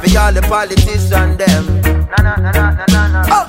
for all the politicians them. Oh.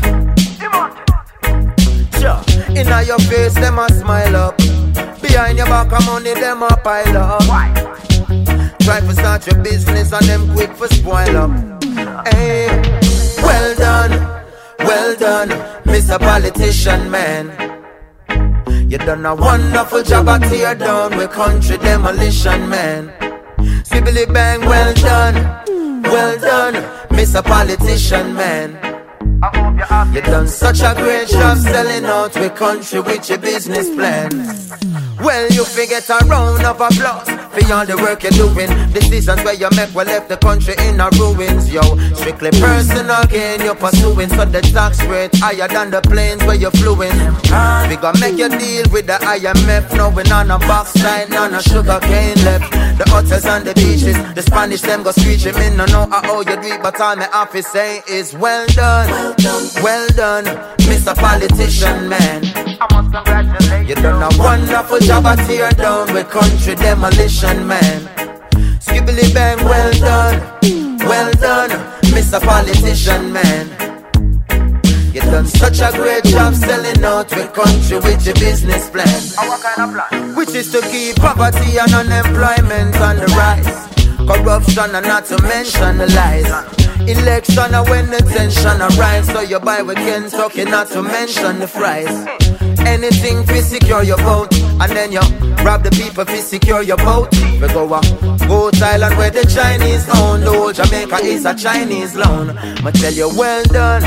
Sure. Inna your face, them a smile up. Behind your back of money, them a pile up. Why? Try to start your business and them quick for spoil up. Hey, well done, Mr. Politician Man. You done a wonderful job at tear down with country demolition, man. Sibbly bang, well done, Mr. Politician Man. You done such a great job selling out with country with your business plan. Well, you forget a round of applause for all the work you're doing. Decisions where you make will left the country in a ruins, yo. Strictly personal gain you're pursuing, so the tax rate higher than the planes where you're fluing. We gonna make you deal with the IMF, knowing on a backside, none of sugar cane left. The hotels and the beaches, the Spanish them go screeching. Me no know how you do it, but all my office say is well done, Mr. Politician Man. I must congratulate you. Done a wonderful job at tear down with country demolition, man. Skibbly bang, well done, Mr. Politician Man. You done such a great job selling out with country with your business plan. What kind of plan? Which is to keep poverty and unemployment on the rise. Corruption and not to mention the lies. Election and when the tension arise, so you buy with Kentucky, not to mention the fries. Anything to secure your vote, and then you rob the people to secure your vote. We go to Thailand where the Chinese own. The whole Jamaica is a Chinese loan. I tell you, well done,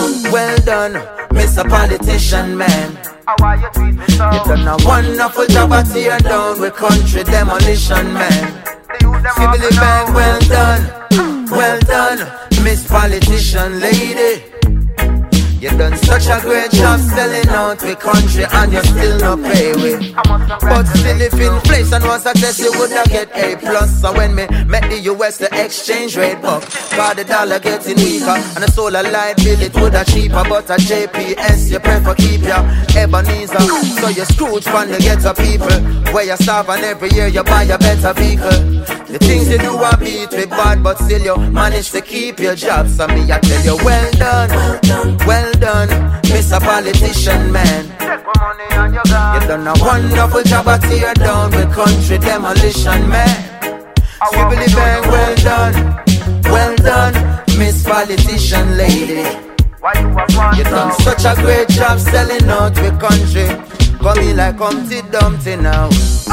Mr. Politician Man. You done a wonderful job at tear down with country demolition, man. Sibbly bang, well done, Miss Politician Lady. You done such a great job selling out the country and you still not pay with. But still if inflation was a test, you would not get A+. So when me met the US, the exchange rate buck. Cause the dollar getting weaker and the solar light bill it would have cheaper. But a JPS you prefer keep your Ebenezer. So you Scrooge from the ghetto people, where you starve and every year you buy a better vehicle. The things you do are beat with bad, but still you manage to keep your job. So me I tell you well done, Mr. Politician Man. You done a wonderful job at tear down with country demolition, man. Skibbly bang, well done, Miss Politician Lady. You done such a great job selling out with country. Come in like Humpty Dumpty now.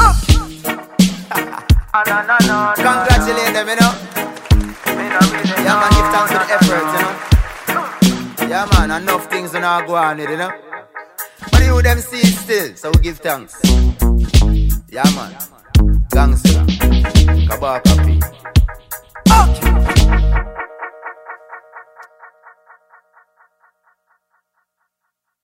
Congratulate them, you know. Yeah, man, give thanks for the effort, you know. Yeah, man, enough things do not go on with, you know. But you them see it still, so we give thanks. Yeah, man. Gangster. Kabaka P.